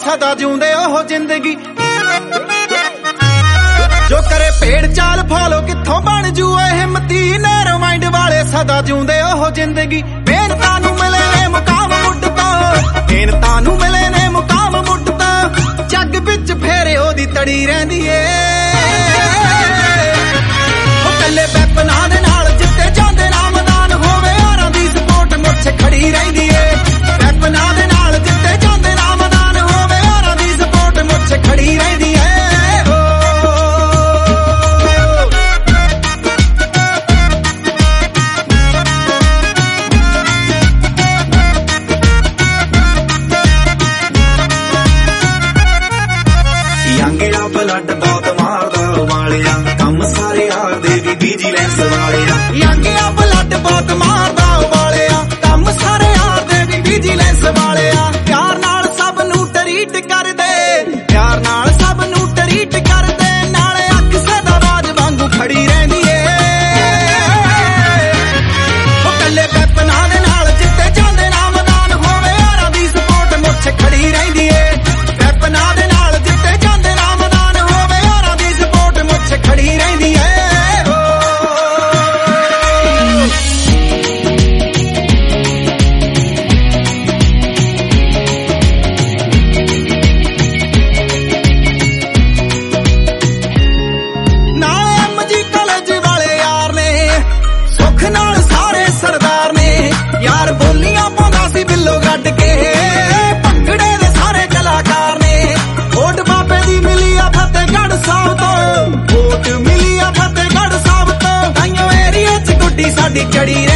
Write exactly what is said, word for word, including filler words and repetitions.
सदा जिउंदे ओह जिंदगी जो करे पेड़ चाल फॉलो कित्थों बन जू हिम्मती नैरो माइंड वाले सदा जिउंदे ओह जिंदगी मेहनतां नूं मिले ने मुकाम मुੱਢ ਤੋਂ मेहनतां नूं मिले ने मुकाम मुੱਢ ਤੋਂ जग विच फेरे ओदी तड़ी रहिंदी ਏ ओ कल्ले वैपनां दे नाल जिੱਤੇ ਜਾਂਦੇ नामदान होवे यारां दी सपोर्ट मुੱਛ खड़ी रहिंदी ਏ वैपनां दे नाल जिੱਤੇ ਜਾਂਦੇ नामदान होवे यारां दी सपोर्ट मुੱਛ खड़ी रहिंदी ਏ यांगेड़ा ब्लड बहुत मारदा वालिया कम सारे आखदे वी विजिलेंस वालिया यांगेड़ा ब्लड बहुत मारदा वालिया कम सारे आखदे वी विजिलेंस वालिया प्यार नाल सब नू ट्रीट कर दे प्यार नाल सब नू ट्रीट कर दे नाले अख सदा राज वांगू खड़ी रहंदी ए ओ कल्ले वैपनां दे नाल जिੱਤੇ ਜਾਂਦੇ नामदान होवे यारां दी सपोर्ट मुੱਛ खड़ी रहिंदी ਏ वैपनां दे नाल जिੱਤੇ ਜਾਂਦੇ नामदान होवे यारां दी सपोर्ट मुੱਛ खड़ी रहिंदी ਏ ਨਾਲੇ ਐਮਜੀ ਕਾਲਜ ਵਾਲੇ ਯਾਰ ਨੇ ਸੁੱਖ ਨਾਲ ਸਾਰੇ ਸਰਦਾਰ ਨੇ ਯਾਰ ਬੋਲੀਆਂ ਪਾਉਂਦਾ ਸੀ ਬਿੱਲੋ ਗੱਡ ਕੇ ਭੰਗੜੇ ਦੇ ਸਾਰੇ ਕਲਾਕਾਰ ਨੇ ਵੋਟ ਬਾਬੇ ਦੀ ਮਿਲੀ ਆ ਫਤਿਹਗੜ੍ਹ ਸਾਹਿਬ ਤੋਂ ਵੋਟ ਮਿਲੀ ਆ ਫਤਿਹਗੜ੍ਹ ਸਾਹਿਬ ਤੋਂ ਤਾਈਓ ਏਰੀਏ 'ਚ ਗੁੱਡੀ ਸਾਡੀ ਚੜੀ